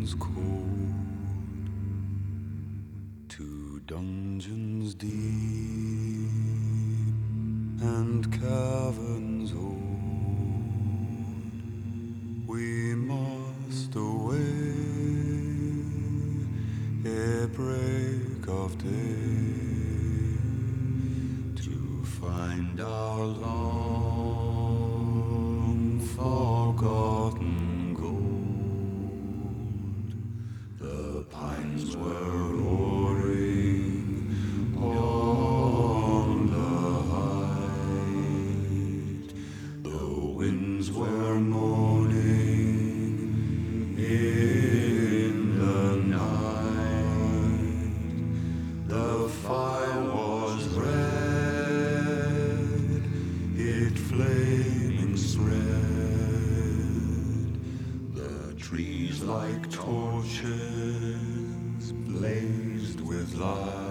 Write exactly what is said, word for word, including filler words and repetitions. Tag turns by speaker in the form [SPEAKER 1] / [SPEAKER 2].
[SPEAKER 1] runs cold to dungeons deep and caverns old. We must away ere break of day to find our long forgotten gold. The pines were roaring on the height, the winds were moaning in the night. The fire was red, it flaming spread, the trees like torches blazed with light.